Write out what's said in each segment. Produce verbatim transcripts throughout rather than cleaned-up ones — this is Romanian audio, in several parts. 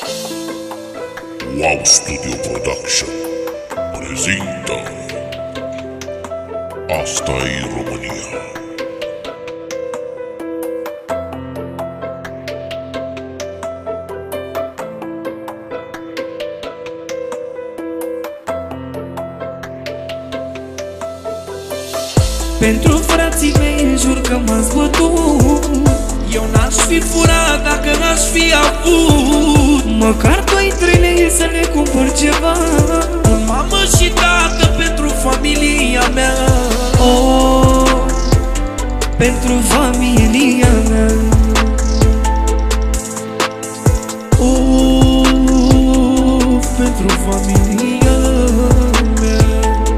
Wow Studio Production prezintă Asta-i România. Pentru frații mei jur că m-ați bătut. Eu n-aș fi furat dacă n-aș fi avut măcar doi trei lei să ne cumpăr ceva. Mamă și tată pentru familia mea. Oh, pentru familia mea. Oh, pentru familia mea.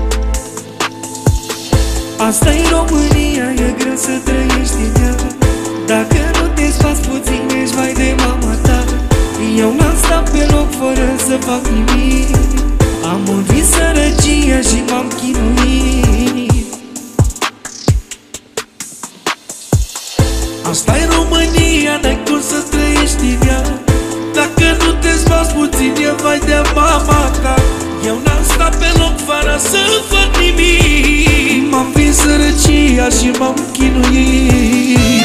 Asta-i România, e greu să trăiești în ea. Dacă nu te sfați puțin, ești vai de mama ta. Eu n-am stat pe loc fără să fac nimic. Am învins sărăcia și m-am chinuit. Asta-i România, n-ai cum să trăiești în ea. Dacă nu te sfați puțin, e vai de mama ta. Eu n-am stat pe loc fără să fac nimic. M-am învins sărăcia și m-am chinuit.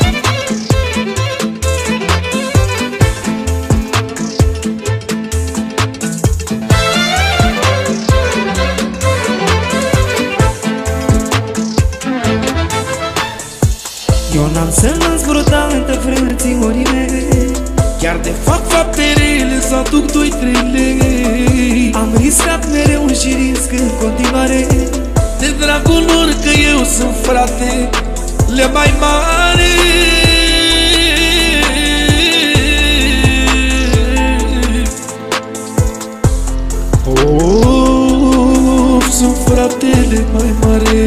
Eu n-am să las vreodată frățiorii mei. Chiar de fac fapte rele să aduc doi trei lei. Am riscat mereu și risc în continuare, de dragul lor că eu sunt frate le mai mare. Oh, sunt fratele mai mare.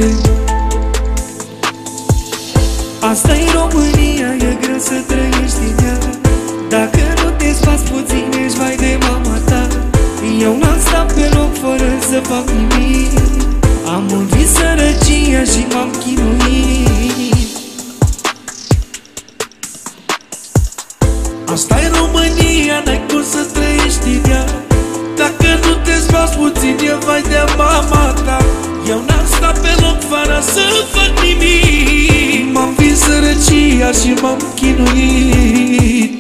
Asta-i România, e greu să trăiești în ea. Dacă nu te sfați puțin, ești vai de mama ta. Eu n-am stat pe loc fără să fac nimic. Am învins sărăcia și m-am chinuit. Asta-i România, n-ai cum să trăiești în ea. Dacă nu te sfați puțin, e vai de mama ta. Eu n-am stat pe loc fără să fac nimic. M-am învins sărăcia și m-am chinuit.